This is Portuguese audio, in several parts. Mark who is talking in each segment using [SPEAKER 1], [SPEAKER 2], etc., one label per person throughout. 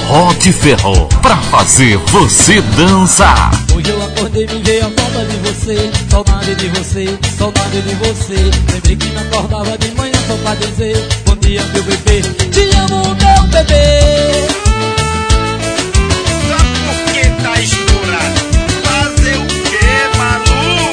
[SPEAKER 1] Rock Ferro, pra fazer você dançar.
[SPEAKER 2] Hoje eu acordei e me veio a falta de você, saudade de você, saudade de você. Lembrei que me acordava de manhã só pra dizer: bom dia meu bebê, te amo meu bebê.
[SPEAKER 3] Só porque tá estourado, fazer o que, maluco?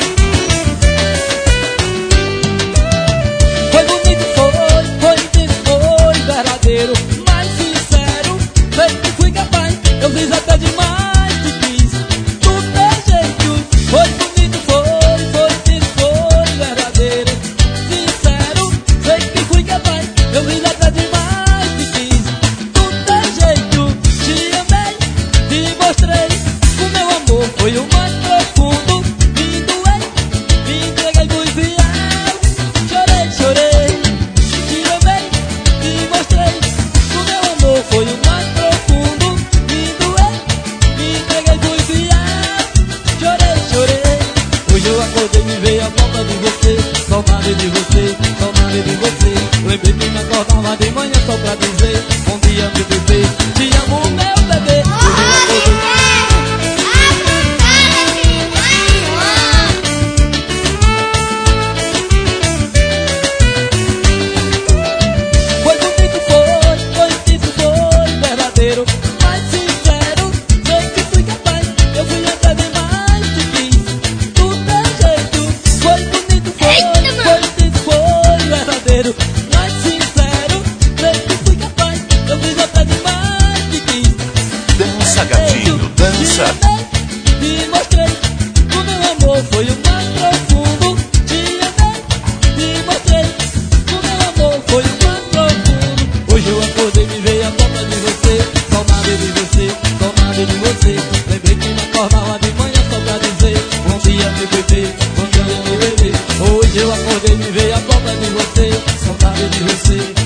[SPEAKER 2] Foi bonito, foi intenso, foi verdadeiro, mais sincero, sei que fui capaz, eu fiz até demais, te quis do teu jeito. Foi bonito, foi intenso, foi verdadeiro, sincero, sei que fui capaz, eu fiz até demais, te quis do teu jeito. Te amei, te mostrei, o meu amor foi o mais profundo. Me doei, me entreguei, fui fiel, chorei, chorei. Te amei, te mostrei, o meu amor foi o mais profundo. Me doei, me entreguei, fui fiel, chorei, chorei. Hoje eu acordei e me veio a falta de você, saudade de você, saudade de você. Lembrei que me acordava de manhã só pra dizer: bom dia meu bebê, te amo meu bebê. Hoje eu acordei. Foi bonito, foi intenso, foi verdadeiro, mais sincero, sei que fui capaz, eu fui até demais, te quis do teu jeito. Foi bonito, foi intenso, foi verdadeiro, mais sincero, sei que fui capaz, eu fiz até demais, te quis.
[SPEAKER 1] Dança, gatinho, dança.
[SPEAKER 2] Te mostrei, o meu amor foi o mais profundo. Te amei, te mostrei, o meu amor foi o mais profundo. Hoje eu acordei e me veio a falta de você, saudade de você, saudade de você. Lembrei que me acordava de manhã só pra dizer: bom dia meu bebê, bom dia meu bebê. Hoje eu acordei e me veio a falta de você, saudade de você.